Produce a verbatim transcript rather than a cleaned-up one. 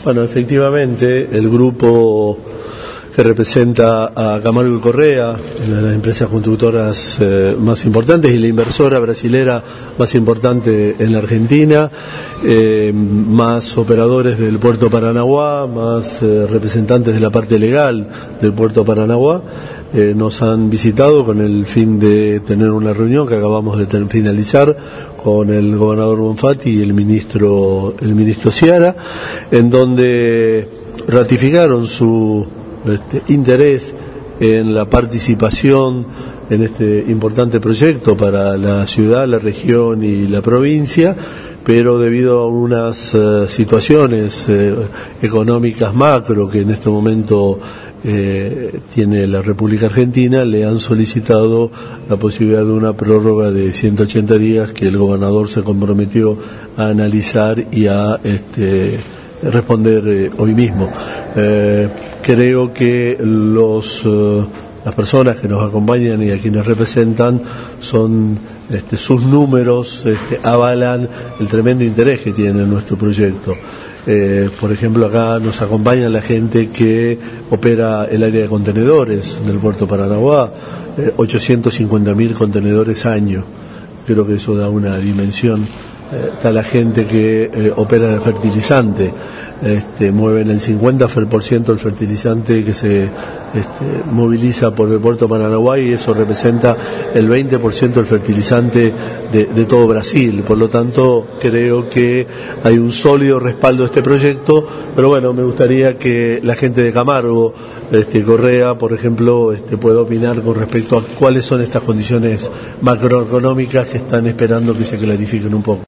Bueno, efectivamente, el grupo que representa a Camargo y Correa, una de las empresas constructoras eh, más importantes y la inversora brasilera más importante en la Argentina, eh, más operadores del Puerto Paranaguá, más eh, representantes de la parte legal del Puerto Paranaguá, eh, nos han visitado con el fin de tener una reunión que acabamos de ten- finalizar con el gobernador Bonfatti y el ministro, el ministro Ciara, en donde ratificaron su Este, interés en la participación en este importante proyecto para la ciudad, la región y la provincia, pero debido a unas uh, situaciones eh, económicas macro que en este momento eh, tiene la República Argentina, le han solicitado la posibilidad de una prórroga de ciento ochenta días que el gobernador se comprometió a analizar y a este responder eh, hoy mismo. Eh, creo que los eh, las personas que nos acompañan y a quienes representan son este, sus números este, avalan el tremendo interés que tiene nuestro proyecto. Eh, por ejemplo, acá nos acompaña la gente que opera el área de contenedores del Puerto Paranaguá, eh, ochocientos cincuenta mil contenedores año. Creo que eso da una dimensión. Eh, está la gente que eh, opera el fertilizante, este, mueven el cincuenta por ciento del fertilizante que se este, moviliza por el Puerto Paranaguá, y eso representa el veinte por ciento del fertilizante de, de todo Brasil. Por lo tanto, creo que hay un sólido respaldo a este proyecto, pero bueno, me gustaría que la gente de Camargo, este, Correa, por ejemplo, este, pueda opinar con respecto a cuáles son estas condiciones macroeconómicas que están esperando que se clarifiquen un poco.